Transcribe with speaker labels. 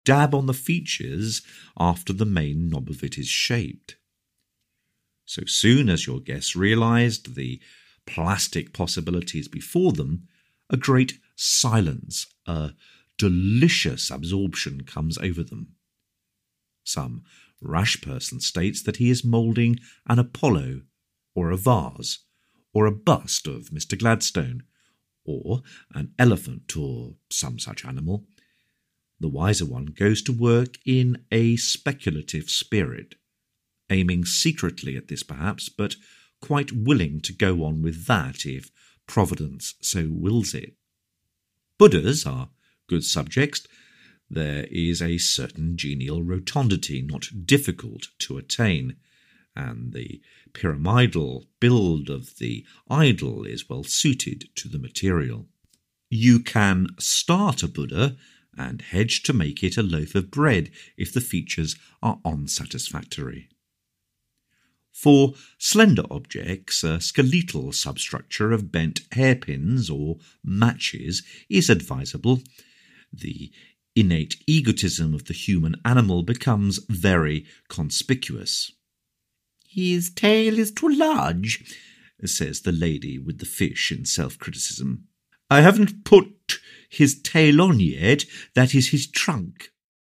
Speaker 1: dab on the features after the main knob of it is shaped. So soon as your guests realised the plastic possibilities before them, a great silence, a delicious absorption comes over them. Some rash person states that he is moulding an Apollo, or a vase, or a bust of Mr. Gladstone, or an elephant, or some such animal. The wiser one goes to work in a speculative spirit, aiming secretly at this perhaps, but quite willing to go on with that if Providence so wills it. Buddhas are good subjects. There is a certain genial rotundity not difficult to attain, and the pyramidal build of the idol is well suited to the material. You can start a Buddha and hedge to make it a loaf of bread if the features are unsatisfactory. For slender objects, a skeletal substructure of bent hairpins or matches is advisable. The innate egotism of the human animal becomes very conspicuous. "His tail is too large," says the lady with the fish in self-criticism. "I haven't put his tail on yet, that is his trunk."